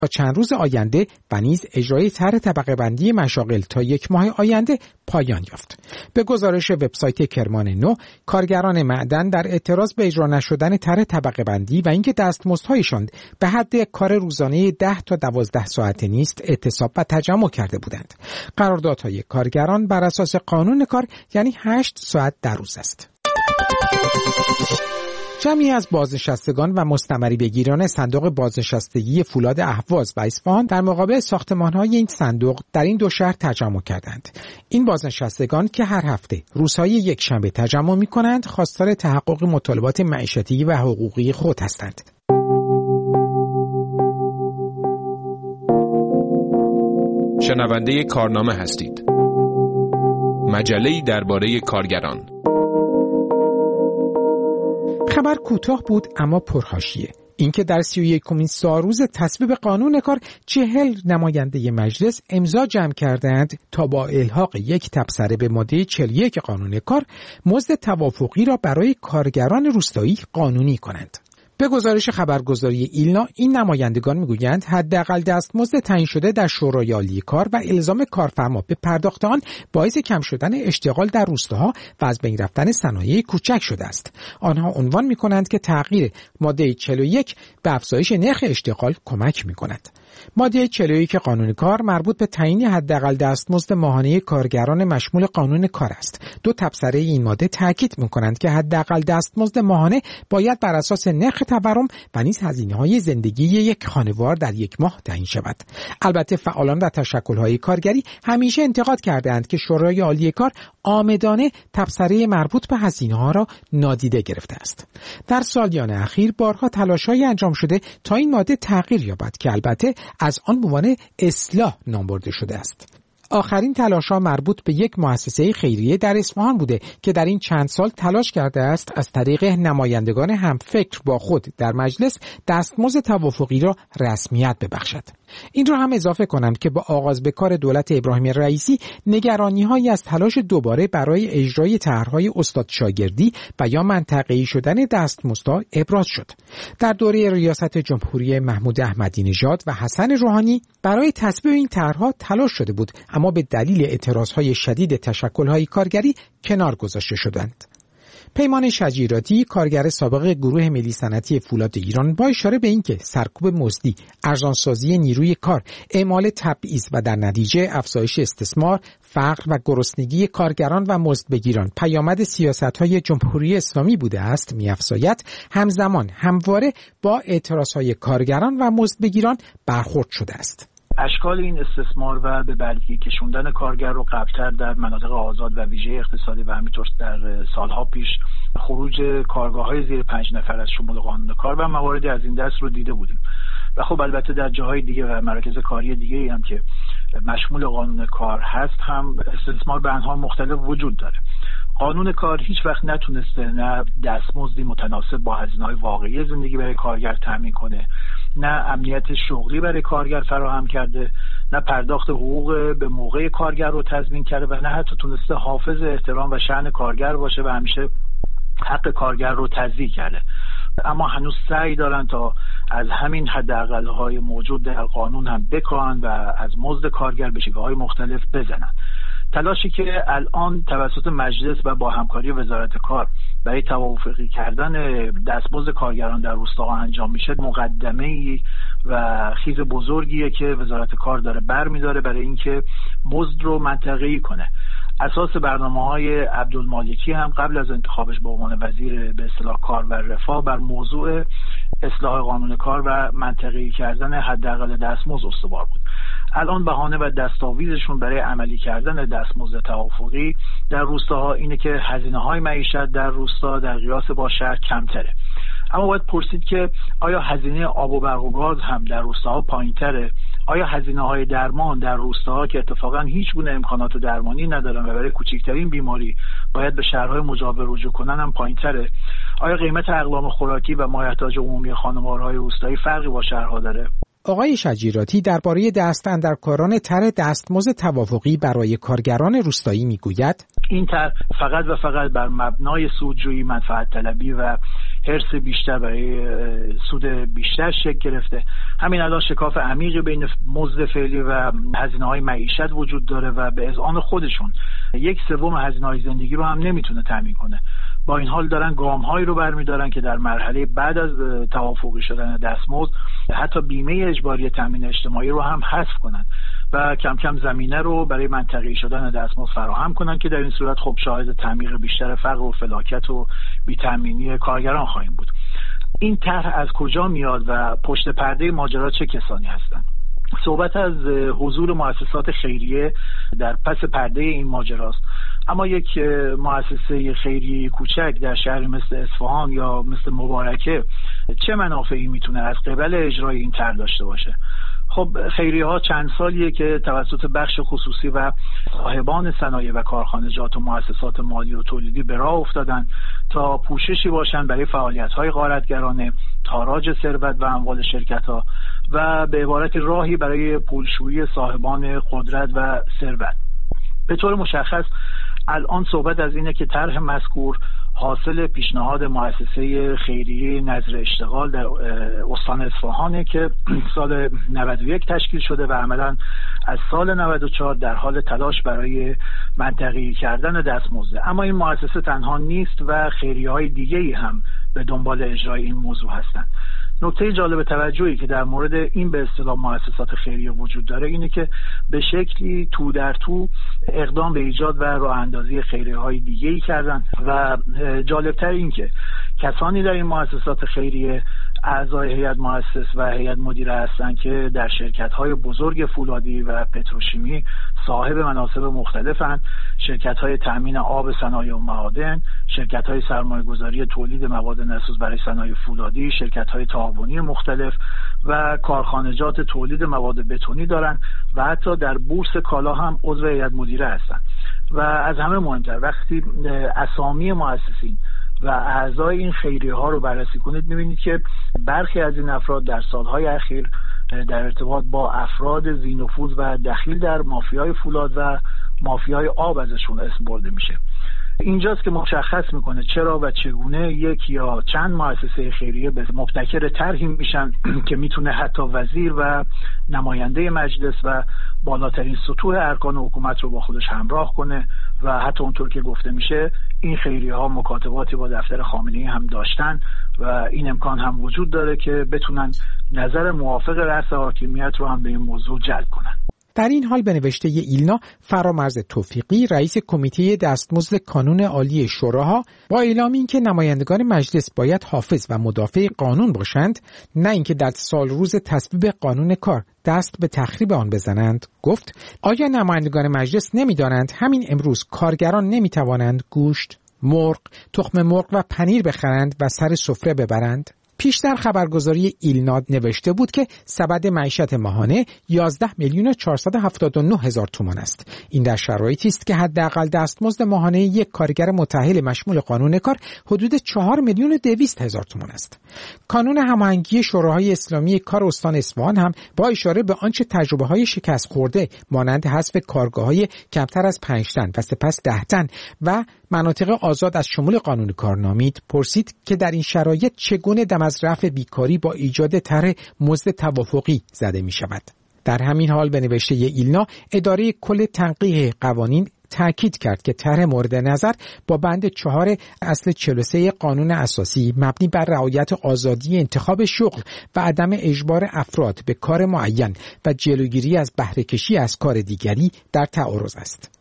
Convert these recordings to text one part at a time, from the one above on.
تا چند روز آینده و نیز اجرای طرح طبقه بندی مشاغل تا 1 ماه آینده پایان یافت. به گزارش وبسایت کرمان نو، کارگران معدن در اعتراض به اجرا نشدن طرح طبقه بندی و اینکه دستمزدهایشان به حد کار روزانه 10 تا 12 ساعته نیست، اعتصاب و تجمع کرده بودند. قراردادهای کارگران بر اساس قانون کار یعنی 8 ساعت در روز است. جمعی از بازنشستگان و مستمری بگیران صندوق بازنشستگی فولاد اهواز و اصفهان در مقابل ساختمان‌های این صندوق در این 2 شهر تجمع کردند. این بازنشستگان که هر هفته روزهای یکشنبه تجمع می‌کنند، خواستار تحقق مطالبات معیشتی و حقوقی خود هستند. شنونده کارنامه هستید. مجله‌ای درباره کارگران. خبر کوتاه بود اما پرحاشیه. اینکه در 31مین سالروز تصویب قانون کار 40 نماینده مجلس امضا جمع کردند تا با الحاق یک تبصره به ماده 41 قانون کار مزد توافقی را برای کارگران روستایی قانونی کنند. به گزارش خبرگزاری ایلنا، این نمایندگان میگویند حداقل دستمزد تعیین شده در شورای عالی کار و الزام کارفرما به پرداخت آن باعث کم شدن اشتغال در روستاها و از بین رفتن صنایع کوچک شده است. آنها عنوان می‌کنند که تغییر ماده 41 به افزایش نرخ اشتغال کمک می‌کند. ماده 41 قانون کار مربوط به تعیین حداقل دستمزد ماهانه کارگران مشمول قانون کار است. 2 تبصره این ماده تاکید می‌کنند که حداقل دستمزد ماهانه باید بر اساس نرخ تورم و نیز هزینه‌های زندگی یک خانوار در 1 ماه تعیین شود. البته فعالان و تشکل‌های کارگری همیشه انتقاد کردند که شورای عالی کار عامدانه تبصره مربوط به هزینه‌ها را نادیده گرفته است. در سالیان اخیر بارها تلاش‌هایی انجام شده تا این ماده تغییر یابد که البته از آن عنوان اصلاح نام برده شده است. آخرین تلاش‌ها مربوط به یک مؤسسه خیریه در اصفهان بوده که در این چند سال تلاش کرده است از طریق نمایندگان همفکر با خود در مجلس دستمزد توافقی را رسمیت ببخشد. این را هم اضافه کنم که با آغاز به کار دولت ابراهیم رئیسی نگرانی‌هایی از تلاش دوباره برای اجرای طرح‌های استاد شاگردی و یا منطقه‌ای شدن دستمزدها ابراز شد. در دوره ریاست جمهوری محمود احمدی نژاد و حسن روحانی برای تصویب این طرح‌ها تلاش شده بود، اما به دلیل اعتراضهای شدید تشکل‌های کارگری کنار گذاشته شدند. پیمان شجیراتی، کارگر سابق گروه ملی صنعتی فولاد ایران، با اشاره به اینکه سرکوب مزدی، ارزانسازی نیروی کار، اعمال تبعیض و در نتیجه افزایش استثمار، فقر و گرسنگی کارگران و مزدبگیران پیامد سیاست‌های جمهوری اسلامی بوده است، می‌افزاید همزمان همواره با اعتراضهای کارگران و مزدبگیران برخورد شده است. اشکال این استثمار و به برگی کشوندن کارگر رو قبلتر در مناطق آزاد و ویژه اقتصادی و همینطور در سالها پیش خروج کارگاه‌های زیر 5 نفر از شمول قانون کار و مواردی از این دست رو دیده بودیم. و خب البته در جاهای دیگه و مراکز کاری دیگه‌ای هم که مشمول قانون کار هست هم استثمار به انواع مختلف وجود داره. قانون کار هیچ وقت نتونسته نه دستمزدی متناسب با هزینه‌های واقعی زندگی برای کارگر تامین کنه، نه امنیت شغلی برای کارگر فراهم کرده، نه پرداخت حقوق به موقع کارگر رو تضمین کرده و نه حتی تونسته حافظ احترام و شأن کارگر باشه و همیشه حق کارگر رو تضییع کرده. اما هنوز سعی دارن تا از همین حداقل‌های موجود در قانون هم بکاهن و از مزد کارگر به شکل‌های مختلف بزنن. تلاشی که الان توسط مجلس و با همکاری وزارت کار برای توافقی کردن دستمزد کارگران در روستاها انجام میشه مقدمه‌ای و خیز بزرگیه که وزارت کار داره برمی‌داره برای اینکه مزد رو منطقه‌ای کنه. اساس برنامه‌های عبدالمالکی هم قبل از انتخابش به عنوان وزیر به اصطلاح کار و رفاه بر موضوع اصلاح قانون کار و منطقه‌ای کردن حداقل دستمزد استوار بود. الان بهانه و دستاویزشون برای عملی کردن دستمزد توافقی در روستاها اینه که هزینه‌های معیشت در روستا در قیاس با شهر کمتره. اما باید پرسید که آیا هزینه آب و برق و گاز هم در روستاها پایین‌تره؟ آیا هزینه‌های درمان در روستاها که اتفاقا هیچ گونه امکانات درمانی ندارن و برای کوچکترین بیماری باید به شهرهای مجاور رجوع کنن هم پایین‌تره؟ آیا قیمت اقلام خوراکی و مایحتاج عمومی خانوارهای روستایی فرقی با شهرها داره؟ آقای شجیراتی درباره دستاندرکاران طرح دستمزد توافقی برای کارگران روستایی میگوید این طرح فقط و فقط بر مبنای سودجویی، منفعت طلبی و حرص بیشتر برای سود بیشتر شکل گرفته. همین الان شکاف عمیقی بین مزد فعلی و هزینه‌های معیشت وجود داره و به اذعان خودشون 1/3 هزینه‌های زندگی رو هم نمیتونه تامین کنه. با این حال دارن گام‌هایی رو برمی‌دارن که در مرحله بعد از توافقی شدن دستمزد حتی بیمه اجباری تامین اجتماعی رو هم حذف کنن و کم کم زمینه رو برای منطقه‌ای شدن دستمزد فراهم کنن که در این صورت خب شاهد تعمیق بیشتر فقر و فلاکت و بی‌تأمینی کارگران خواهیم بود. این طرح از کجا میاد و پشت پرده ماجرا چه کسانی هستند؟ صحبت از حضور مؤسسات خیریه در پس پرده این ماجراست، اما یک مؤسسه خیریه کوچک در شهری مثل اصفهان یا مثل مبارکه چه منافعی میتونه از قبل اجرای این طرح داشته باشه؟ خب خیریه ها چند سالیه که توسط بخش خصوصی و صاحبان صنایع و کارخانجات و مؤسسات مالی و تولیدی به راه افتادن تا پوششی باشن برای فعالیت‌های غارتگرانه، تاراج ثروت و اموال شرکت‌ها و به عبارت راهی برای پولشویی صاحبان قدرت و ثروت. به طور مشخص الان صحبت از اینه که طرح مذکور حاصل پیشنهاد مؤسسه خیریه نظر اشتغال در استان اصفهانه که سال 91 تشکیل شده و عملاً از سال 94 در حال تلاش برای منطقه‌ای کردن دستمزد. اما این مؤسسه تنها نیست و خیریه‌های دیگه‌ای هم به دنبال اجرای این موضوع هستند. نکته جالب توجهی که در مورد این به اصطلاح مؤسسات خیریه وجود داره اینه که به شکلی تو در تو اقدام به ایجاد و راه اندازی خیریه‌های دیگه‌ای کردن و جالبتر این که کسانی در این مؤسسات خیریه اعضای هیئت مؤسس و هیئت مدیره هستند که در شرکت‌های بزرگ فولادی و پتروشیمی صاحب مناصب مختلفند، شرکت‌های تأمین آب، صنایع و معادن، شرکت‌های سرمایه‌گذاری تولید مواد نسوز برای صنایع فولادی، شرکت‌های تعاونی مختلف و کارخانجات تولید مواد بتونی دارند و حتی در بورس کالا هم عضو هیئت مدیره هستند. و از همه مهمتر وقتی اسامی مؤسسین و اعضای این خیریه ها رو بررسی کنید می‌بینید که برخی از این افراد در سالهای اخیر در ارتباط با افراد ذی‌نفوذ و دخیل در مافیای فولاد و مافیای آب ازشون اسم برده میشه. اینجاست که مشخص میکنه چرا و چگونه یک یا چند مؤسسه خیریه به مبتکر طرحی میشن که میتونه حتی وزیر و نماینده مجلس و بالاترین سطوح ارکان حکومت رو با خودش همراه کنه و حتی اونطور که گفته میشه این خیریه ها مکاتباتی با دفتر خامنه‌ای هم داشتن و این امکان هم وجود داره که بتونن نظر موافق رأس حاکمیت رو هم به این موضوع جلب کنن. در این حال به نوشته ایلنا فرامرز توفیقی رئیس کمیته دستمزد کانون عالی شوراها با اعلام اینکه نمایندگان مجلس باید حافظ و مدافع قانون باشند نه اینکه در سال روز تصویب قانون کار دست به تخریب آن بزنند گفت آیا نمایندگان مجلس نمی‌دانند همین امروز کارگران نمی‌توانند گوشت، مرغ، تخم مرغ و پنیر بخرند و سر سفره ببرند؟ پیشتر خبرگزاری ایلنا نوشته بود که سبد معیشت ماهانه 11,479,000 تومان است. این در شرایطی است که حداقل دستمزد ماهانه یک کارگر متأهل مشمول قانون کار حدود 4,200,000 تومان است. کانون هماهنگی شوراهای اسلامی کار استان اصفهان هم با اشاره به آنچه تجربه‌های شکست خورده مانند حذف کارگاه‌های کمتر از 5 تن و سپس 10 تن و مناطق آزاد از شمول قانون کار نامید پرسید که در این شرایط چگونه دم از رفع بیکاری با ایجاد طرح مزد توافقی زده می شود. در همین حال به نوشته ایلنا اداره کل تنقیح قوانین تأکید کرد که طرح مورد نظر با بند 4 اصل 43 قانون اساسی مبنی بر رعایت آزادی انتخاب شغل و عدم اجبار افراد به کار معین و جلوگیری از بهره کشی از کار دیگری در تعارض است.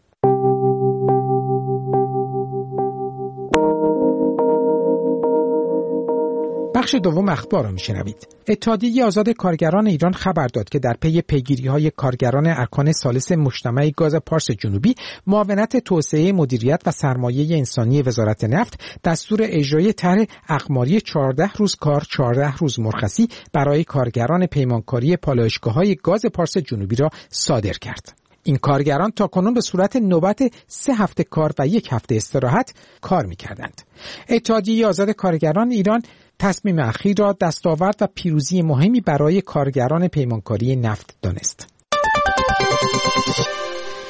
بخش دوم اخبار را میشنوید. اتحادیه آزاد کارگران ایران خبر داد که در پی پیگیری‌های کارگران ارکان ثالث مجتمع گاز پارس جنوبی، معاونت توسعه مدیریت و سرمایه انسانی وزارت نفت دستور اجرای طرح اقماری 14 روز کار 14 روز مرخصی برای کارگران پیمانکاری پالایشگاه‌های گاز پارس جنوبی را صادر کرد. این کارگران تاکنون به صورت نوبت 3 هفته کار و 1 هفته استراحت کار می‌کردند. اتحادیه آزاد کارگران ایران تصمیم اخیر را دستاورد و پیروزی مهمی برای کارگران پیمانکاری نفت دانست.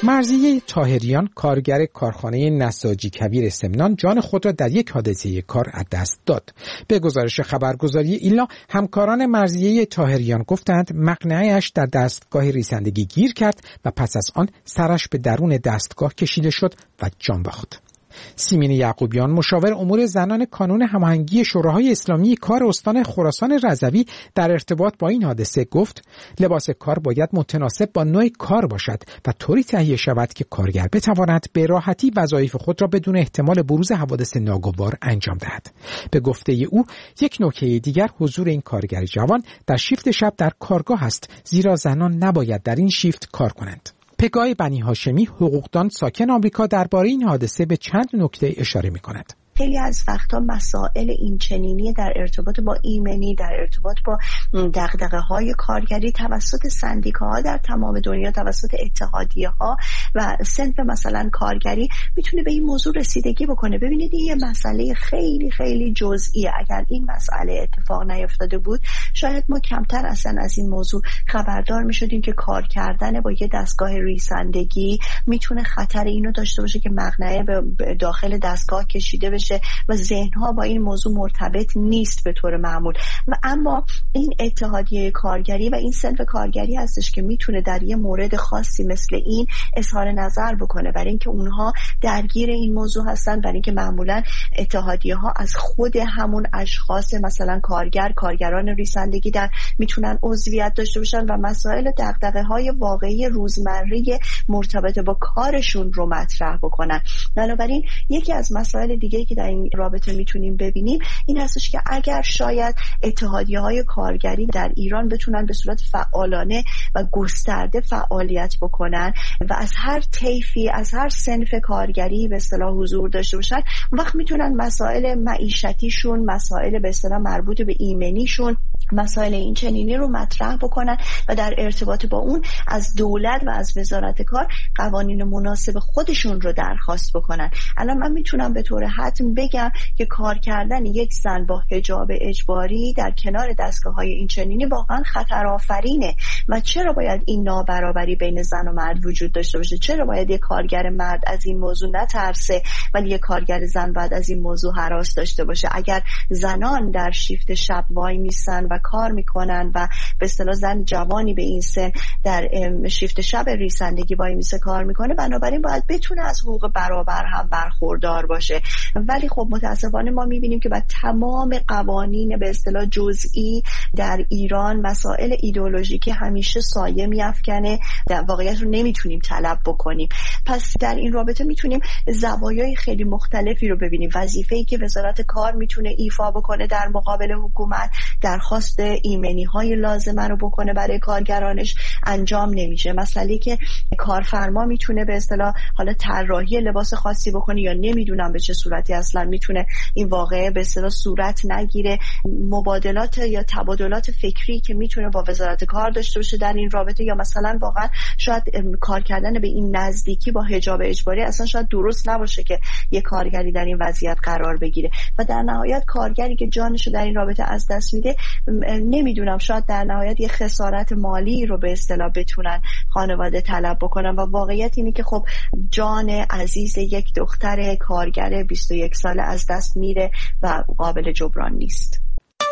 مرضیه طاهریان، کارگر کارخانه نساجی کبیر سمنان، جان خود را در یک حادثه کار از دست داد. به گزارش خبرگزاری ایلا، همکاران مرضیه طاهریان گفتند مقنعه‌اش در دستگاه ریسندگی گیر کرد و پس از آن سرش به درون دستگاه کشیده شد و جان باخت. سیمین یعقوبیان، مشاور امور زنان کانون هماهنگی شوراهای اسلامی کار استان خراسان رضوی، در ارتباط با این حادثه گفت لباس کار باید متناسب با نوع کار باشد و طوری تهیه شود که کارگر بتواند به راحتی وظایف خود را بدون احتمال بروز حوادث ناگوار انجام دهد. به گفته او، یک نکته دیگر حضور این کارگر جوان در شیفت شب در کارگاه است، زیرا زنان نباید در این شیفت کار کنند. پگاه بنی هاشمی، حقوقدان ساکن آمریکا، درباره این حادثه به چند نکته اشاره می‌کند. خیلی از وقتا مسائل این چنینی در ارتباط با ایمنی، در ارتباط با دغدغه‌های کارگری توسط سندیکاها در تمام دنیا، توسط اتحادیه‌ها و صنف مثلا کارگری میتونه به این موضوع رسیدگی بکنه. ببینید این یه مسئله خیلی خیلی جزئیه. اگر این مسئله اتفاق نیفتاده بود شاید ما کمتر اصلا از این موضوع خبردار میشدیم که کار کردن با یه دستگاه ریسندگی میتونه خطر اینو داشته باشه که مقنعه به داخل دستگاه کشیده بشه و ذهنها با این موضوع مرتبط نیست به طور معمول. و اما این اتحادیه کارگری و این صنف کارگری هستش که میتونه در یه مورد خاصی مثل این اظهار نظر بکنه، برای اینکه اونها درگیر این موضوع هستن، برای اینکه معمولا اتحادیه ها از خود همون اشخاص مثلا کارگران ریسندگی در میتونن عضویت داشته باشن و مسائل دغدغه های واقعی روزمره مرتبط با کارشون رو مطرح بکنن. بنابراین یکی از مسائل دیگه که در این رابطه میتونیم ببینیم این هستش که اگر شاید اتحادیه‌های کارگری در ایران بتونن به صورت فعالانه و گسترده فعالیت بکنن و از هر طیفی، از هر صنف کارگری به اصطلاح حضور داشته باشن، وقت میتونن مسائل معیشتیشون، مسائل به اصطلاح مربوط به ایمنیشون، مسائل این چنینی رو مطرح بکنن و در ارتباط با اون از دولت و از وزارت کار قوانین مناسب خودشون رو درخواست بکنن. الان من میتونم به طور حتم بگم که کار کردن یک زن با حجاب اجباری در کنار دستگاه‌های این چنینی واقعا خطرآفرینه. و چرا باید این نابرابری بین زن و مرد وجود داشته باشه؟ چرا باید یک کارگر مرد از این موضوع نترسه ولی یک کارگر زن باید از این موضوع هراس داشته باشه؟ اگر زنان در شیفت شب وای میسن و کار میکنن و به اصطلاح زن جوانی به این سن در شیفت شب ریسندگی وای میسه کار میکنه، بنابراین باید بتونه از حقوق برابر هم برخوردار باشه. ولی خب متاسفانه ما میبینیم که با تمام قوانین به اصطلاح جزئی در ایران مسائل ایدئولوژیکی همیشه سایه میافکنه، در واقعیت رو نمیتونیم طلب بکنیم. پس در این رابطه میتونیم زوایای خیلی مختلفی رو ببینیم. وظیفه‌ای که وزارت کار میتونه ایفا بکنه در مقابل حکومت، درخواست ایمنی های لازمه رو بکنه برای کارگرانش انجام نمیشه. مسئله که کارفرما میتونه به اصطلاح حالا طراحی لباس خاصی بکنه یا نمیدونم به چه صورتی اصلا میتونه این واقعه به اصطلاح صورت نگیره، مبادلات یا تبادلات فکری که میتونه با وزارت کار داشته باشه در این رابطه، یا مثلا واقعا شاید کار کردن به این نزدیکی با حجاب اجباری اصلا شاید درست نباشه که یک کارگری در این وضعیت قرار بگیره. و در نهایت کارگری که جانشو در این رابطه از دست میده، نمیدونم شاید در نهایت یه خسارت مالی رو به اصطلاح بتونن خانواده طلب بکنن. و واقعیت اینه که خب جان عزیز یک دختر کارگر 21 ساله از دست میره و قابل جبران نیست.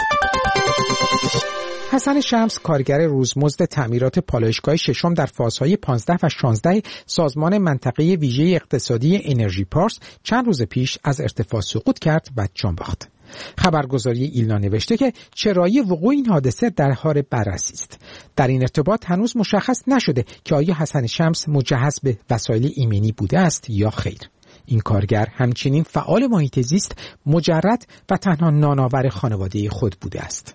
حسن شمس، کارگر روزمزد تعمیرات پالایشگاه ششم در فازهای 15 و 16 سازمان منطقه ویژه اقتصادی انرژی پارس چند روز پیش از ارتفاع سقوط کرد و جان باخت. خبرگزاری ایلنا نوشته که چرایی وقوع این حادثه در حال بررسی است. در این ارتباط هنوز مشخص نشده که آیا حسن شمس مجهز به وسایل ایمنی بوده است یا خیر. این کارگر همچنین فعال محیط زیست، مجرد و تنها نانآور خانواده خود بوده است.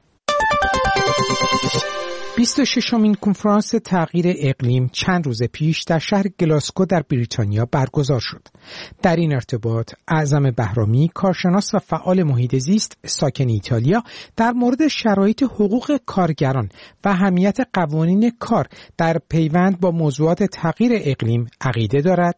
26مین کنفرانس تغییر اقلیم چند روز پیش در شهر گلاسگو در بریتانیا برگزار شد. در این ارتباط اعظم بهرامی، کارشناس و فعال محیط زیست ساکن ایتالیا، در مورد شرایط حقوق کارگران و اهمیت قوانین کار در پیوند با موضوعات تغییر اقلیم عقیده دارد.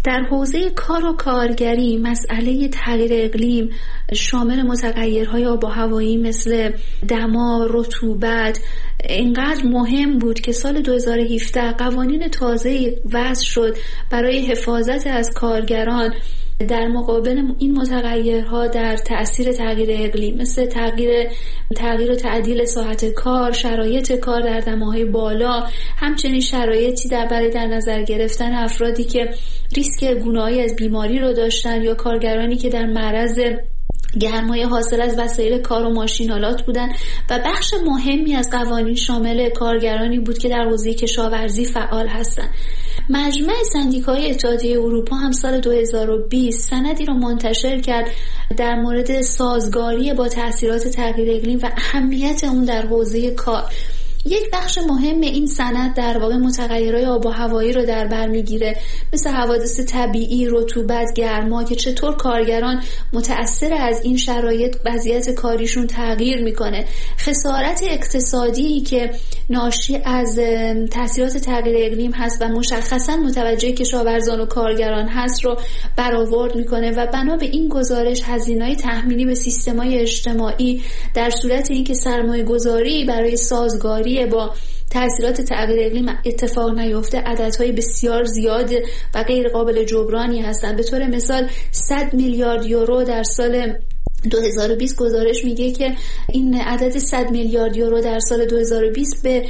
در حوزه کار و کارگری مسئله تغییر اقلیم شامل متغیرهای آب و هوایی مثل دما، رطوبت اینقدر مهم بود که سال 2017 قوانین تازه وضع شد برای حفاظت از کارگران در مقابل این متغیرها در تأثیر تغییر اقلیم، مثل تغییر و تعدیل ساعت کار، شرایط کار در دماهای بالا، همچنین شرایطی برای در نظر گرفتن افرادی که ریسک گونه‌ای از بیماری رو داشتن یا کارگرانی که در معرض گرمای حاصل از وسایل کار و ماشینالات بودن و بخش مهمی از قوانین شامل کارگرانی بود که در حوزه کشاورزی فعال هستند. مجمع سندیکاهای اتحادیه اروپا هم سال 2020 سندی را منتشر کرد در مورد سازگاری با تأثیرات تغییر اقلیم و اهمیت اون در حوزه کار. یک بخش مهم این سند در واقع متغیرهای آب و هوایی رو در بر میگیره، مثل حوادث طبیعی، رطوبت، گرما، که چطور کارگران متأثر از این شرایط وضعیت کاریشون تغییر میکنه، خسارت اقتصادی که ناشی از تاثیرات تغییر اقلیم هست و مشخصا متوجه کشاورزان و کارگران هست رو برآورد میکنه و بنا به این گزارش هزینه‌های تحمیلی به سیستم‌های اجتماعی در صورت اینکه سرمایه‌گذاری برای سازگاری با تأثیرات تغییر اقلیم اتفاق نیفته عددهای بسیار زیاد و غیر قابل جبرانی هستند. به طور مثال 100 میلیارد یورو در سال 2020 گزارش میگه که این عدد 100 میلیارد یورو در سال 2020 به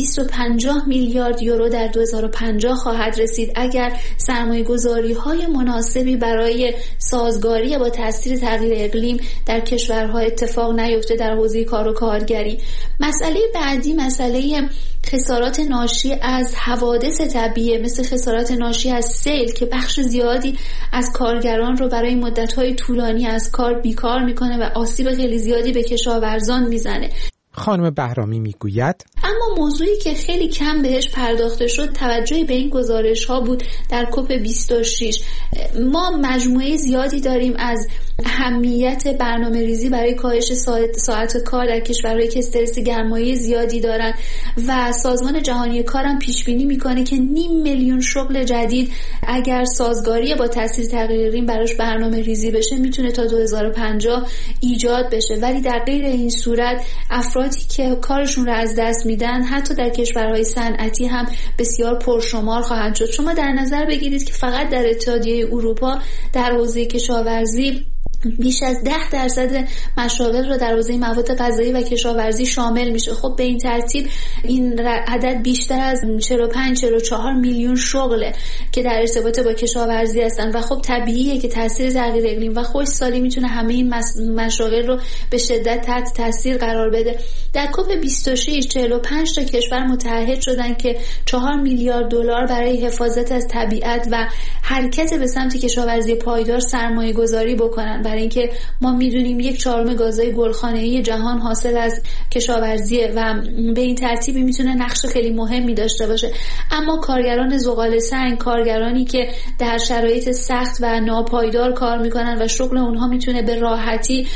250 میلیارد یورو در 2050 خواهد رسید اگر سرمایه‌گذاری‌های مناسبی برای سازگاری با تاثیر تغییر اقلیم در کشورها اتفاق نیفته در حوزه کار و کارگری. مسئله بعدی مسئله خسارات ناشی از حوادث طبیعی مثل خسارات ناشی از سیل که بخش زیادی از کارگران رو برای مدت‌های طولانی از کار بیکار میکنه و آسیب خیلی زیادی به کشاورزان میزنه. خانم بهرامی میگوید اما موضوعی که خیلی کم بهش پرداخته شد توجهی به این گزارش ها بود در کوپ 26. ما مجموعه زیادی داریم از اهمیت برنامه ریزی برای کاهش ساعت کار در کشورهایی که استرس گرمایی زیادی دارن و سازمان جهانی کار هم پیش بینی میکنه که 500,000 شغل جدید اگر سازگاری با تاثیر تغییر اقلیم براش برنامه ریزی بشه میتونه تا 2050 ایجاد بشه، ولی در غیر این صورت افرادی که کارشون رو از دست میدن حتی در کشورهای صنعتی هم بسیار پرشمار خواهند شد. شما در نظر بگیرید که فقط در اتحادیه اروپا در حوزه کشاورزی بیش از 10% مشاغل رو در حوزه مواد غذایی و کشاورزی شامل میشه. خب به این ترتیب این عدد بیشتر از 45-44 میلیون شغله که در ارتباط با کشاورزی هستن و خب طبیعیه که تاثیر تغییر اقلیم و خشکسالی میتونه همه این مشاغل رو به شدت تحت تاثیر قرار بده. در کوپ 26 45 تا کشور متحد شدن که 4 میلیارد دلار برای حفاظت از طبیعت و حرکت به سمت کشاورزی پایدار سرمایه گذاری بکنن، برای اینکه ما میدونیم 1/4 گازهای گلخانه‌ای جهان حاصل از کشاورزیه و به این ترتیبی میتونه نقش خیلی مهمی داشته باشه. اما کارگران زغال سنگ، کارگرانی که در شرایط سخت و ناپایدار کار میکنن و شغل اونها میتونه به راحتی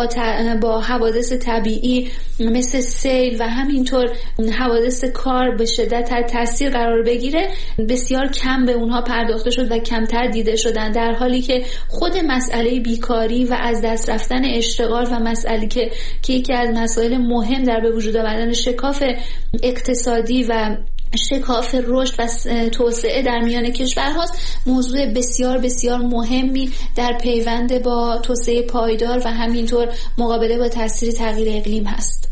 با حوادث طبیعی مثل سیل و همینطور حوادث کار به شدت تحت تاثیر قرار بگیره، بسیار کم به اونها پرداخته شد و کمتر دیده شدن، در حالی که خود مسئله بیکاری و از دست رفتن اشتغال و مسئله که یکی از مسائل مهم در به وجود آمدن شکاف اقتصادی و شکاف رشد و توسعه در میان کشورهاست، موضوع بسیار بسیار مهمی در پیوند با توسعه پایدار و همینطور مقابله با تاثیر تغییر اقلیم هست.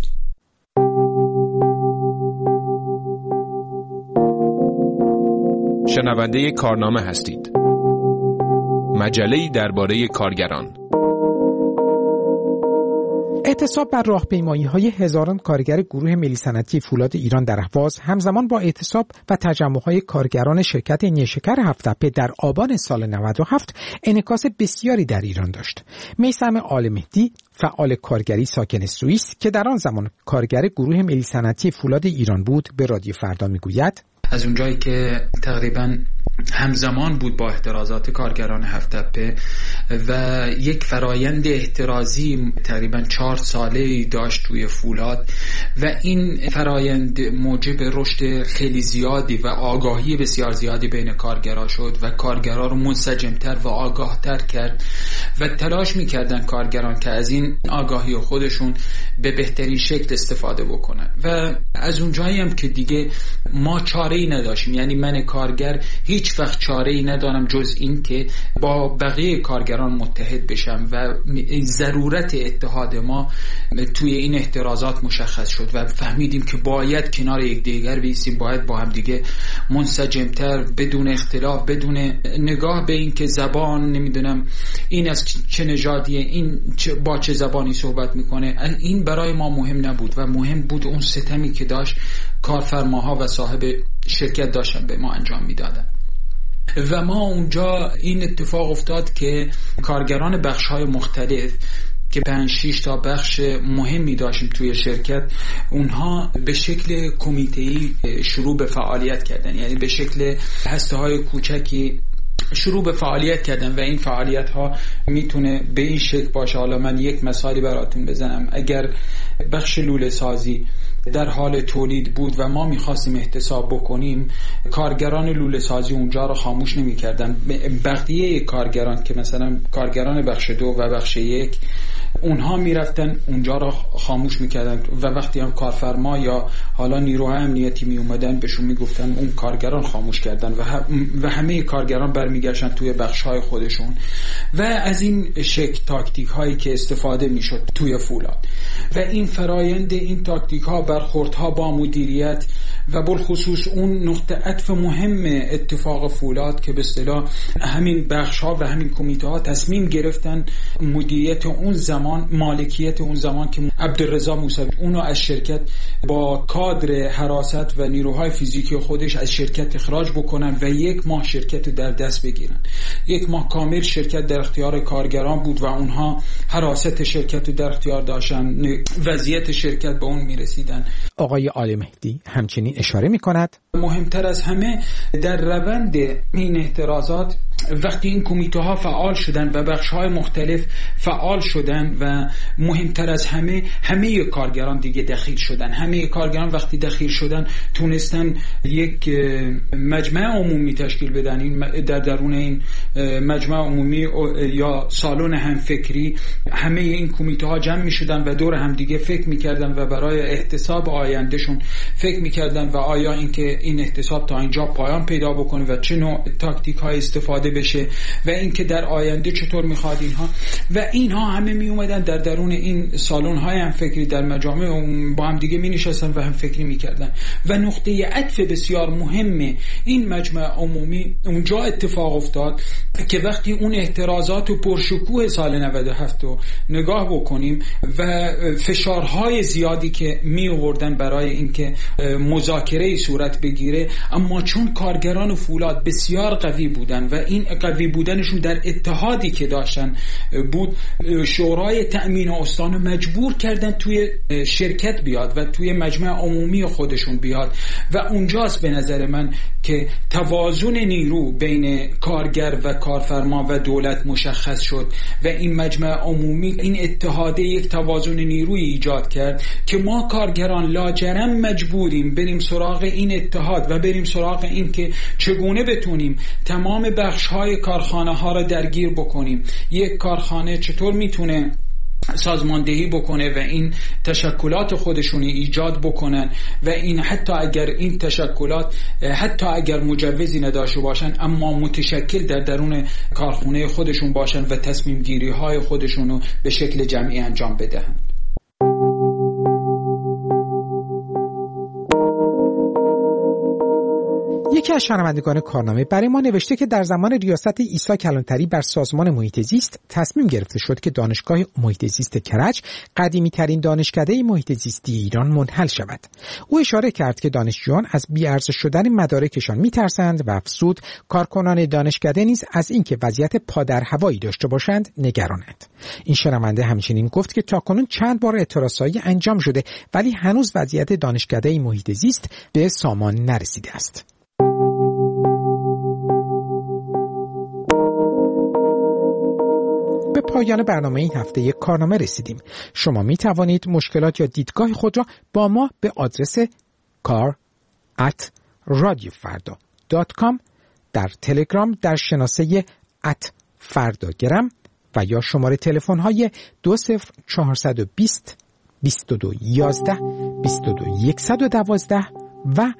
شنونده کارنامه هستید. مجله‌ای درباره کارگران. اعتصاب بر راهپیمایی‌های هزاران کارگر گروه ملی صنعتی فولاد ایران در اهواز همزمان با اعتصاب و تجمع‌های کارگران شرکت نیشکر هفت‌تپه در آبان سال 97 انعکاس بسیاری در ایران داشت. میثم آل‌مهدی، فعال کارگری ساکن سوئیس که در آن زمان کارگر گروه ملی صنعتی فولاد ایران بود، به رادیو فردا میگوید از اونجایی که تقریباً همزمان بود با احترازات کارگران هفت تپه و یک فرایند احترازی تقریبا 4 ساله‌ای داشت توی فولاد و این فرایند موجب رشد خیلی زیادی و آگاهی بسیار زیادی بین کارگرها شد و کارگرها رو منسجمتر و آگاهتر کرد و تلاش میکردن کارگران که از این آگاهی خودشون به بهترین شکل استفاده بکنن و از اونجایی هم که دیگه ما چاره‌ای نداشتیم، یعنی من کارگر هیچ وقت چاره‌ای ندارم جز این که با بقیه کارگران متحد بشم و ضرورت اتحاد ما توی این احترازات مشخص شد و فهمیدیم که باید کنار یکدیگر بیستیم، باید با هم دیگه منسجمتر، بدون اختلاف، بدون نگاه به این که زبان نمیدونم این از چه نژادیه، این با چه زبانی صحبت میکنه، این برای ما مهم نبود و مهم بود اون ستمی که داشت کارفرماها و صاحب شرکت داشتن به ما انجام میدادن. و ما اونجا این اتفاق افتاد که کارگران بخش‌های مختلف که 5-6 تا بخش مهمی داشتیم توی شرکت، اونها به شکل کمیته‌ای شروع به فعالیت کردن، یعنی به شکل هسته‌های کوچکی شروع به فعالیت کردن و این فعالیت ها میتونه به این شکل باشه. حالا من یک مثالی براتون بزنم. اگر بخش لوله سازی در حال تولید بود و ما میخواستیم احتساب بکنیم، کارگران لوله سازی اونجا رو خاموش نمی کردن. بقیه کارگران که مثلا کارگران بخش 2 و بخش 1 اونها میرفتن اونجا رو خاموش میکردن و وقتی هم کارفرما یا حالا نیروهای امنیتی می اومدن بهشون میگفتن اون کارگران خاموش کردن و همه کارگران برمیگشتن توی بخش‌های خودشون و از این شکل تاکتیک هایی که استفاده میشد توی فولاد و این فرایند، این تاکتیک ها، برخوردها با مدیریت و بالخصوص اون نقطه عطف مهم اتفاق فولاد که به اصطلاح همین بخش ها و همین کمیته ها تصمیم گرفتن مدیریت اون زمان، مالکیت اون زمان که عبدالرضا موسوی اونو از شرکت با کادر حراست و نیروهای فیزیکی خودش از شرکت اخراج بکنن و 1 ماه شرکت در دست بگیرن. 1 ماه کامل شرکت در اختیار کارگران بود و اونها حراست شرکت در اختیار داشتن، وضعیت شرکت به اون میرسیدن. آقای آل مهدی همچنین اشاره میکند مهمتر از همه در روند این احترازات وقتی این کمیته ها فعال شدن و بخش های مختلف فعال شدن و مهمتر از همه کارگران دیگه دخیل شدن. همه کارگران وقتی دخیل شدن تونستن یک مجمع عمومی تشکیل بدن. این در درون این مجمع عمومی یا سالن همفکری همه این کمیته ها جمع می شدن و دور هم دیگه فکر می کردن و برای احتساب آیندهشون فکر می کردن و آیا اینکه این احتساب تا اینجا پایان پیدا بکنه و چه نوع تاکتیک های استفاده بشه و اینکه در آینده چطور میخواد اینها همه می اومدن در درون این سالن های هم فکری در مجامع با هم دیگه می نشستن و هم فکری می کردن و نقطه عطف بسیار مهم این مجمع عمومی اونجا اتفاق افتاد که وقتی اون احترازات و پرشکوه سال 97 رو نگاه بکنیم و فشارهای زیادی که می آوردن برای اینکه مذاکره صورت بگیره، اما چون کارگران فولاد بسیار قوی بودن و این قوی بودنشون در اتحادی که داشتن بود، شورای تأمین استان مجبور کردن توی شرکت بیاد و توی مجمع عمومی خودشون بیاد و اونجاست به نظر من که توازن نیرو بین کارگر و کارفرما و دولت مشخص شد و این مجمع عمومی این اتحاده یک توازن نیروی ایجاد کرد که ما کارگران لاجرم مجبوریم بریم سراغ این اتحاد و بریم سراغ این که چگونه بتونیم تمام بخش‌های کارخانه ها را درگیر بکنیم. یک کارخانه چطور میتونه سازماندهی بکنه و این تشکلات خودشونی ایجاد بکنن و این حتی اگر این تشکلات حتی اگر مجوزی نداشته باشن اما متشکل در درون کارخانه خودشون باشن و تصمیم گیری های خودشونو به شکل جمعی انجام بدهند. یکی از شنوندگان کارنامه برای ما نوشته که در زمان ریاست عیسی کلانتری بر سازمان محیط زیست تصمیم گرفته شد که دانشگاه محیط زیست کرج قدیمی ترین دانشکده محیط زیستی ایران منحل شود. او اشاره کرد که دانشجویان از بی‌ارزش شدن مدارکشان میترسند و افزود کارکنان دانشکده نیز از اینکه وضعیت پادرهوایی داشته باشند نگرانند. این شنونده همچنین گفت که تاکنون چند بار اعتراضایی انجام شده ولی هنوز وضعیت دانشکده محیط زیست به سامان نرسیده است. پایان برنامه این هفته کارنامه رسیدیم. شما می توانید مشکلات یا دیدگاه خود را با ما به آدرس kar@radiofarda.com در تلگرام در شناسه @فرداگرم و یا شماره تلفن های 20420 2211 22112 و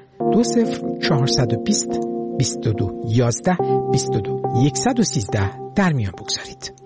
20420 2211 22113 در میان بگذارید.